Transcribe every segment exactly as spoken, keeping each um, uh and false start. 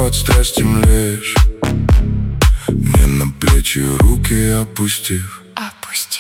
от страсти млеешь, мне на плечи руки опустив. Опустив.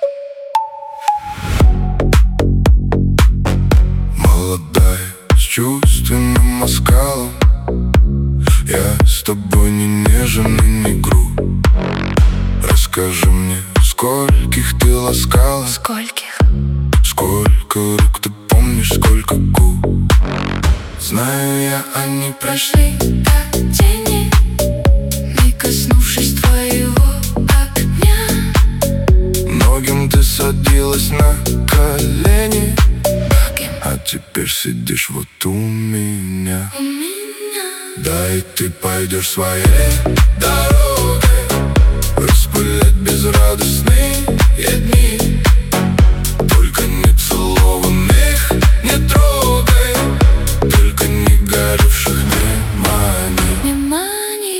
Молодая, с чувственным оскалом, я с тобой не нежен и не груб. Расскажи мне, скольких ты ласкала, Скольких? сколько рук ты помнишь, сколько губ. Знаю я, они прошли как тени, не коснувшись твоего огня. Многим ты садилась на колени, Многим. а теперь сидишь вот у меня. У меня. Да и ты пойдешь своей дорогой, распылять безрадостные дни. Только не целованных не трогай, только не горевших не мани. Не мани.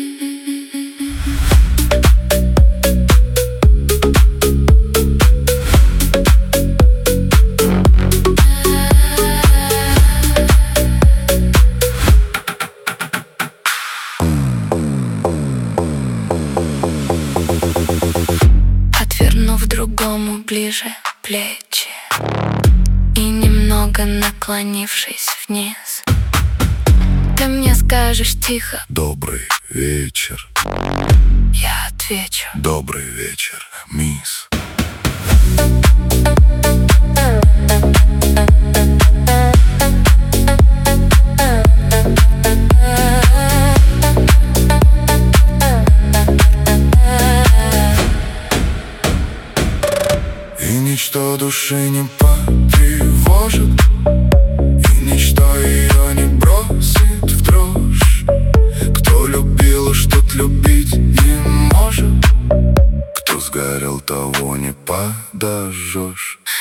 Отвернув другому ближе плечи и немного наклонившись вниз, ты мне скажешь тихо: Добрый вечер, я отвечу: добрый вечер, мисс. И ничто души не потревожит, и ничто ее не бросит в дрожь. Кто любил, уж тот любить не может, кто сгорел, того не подожжешь.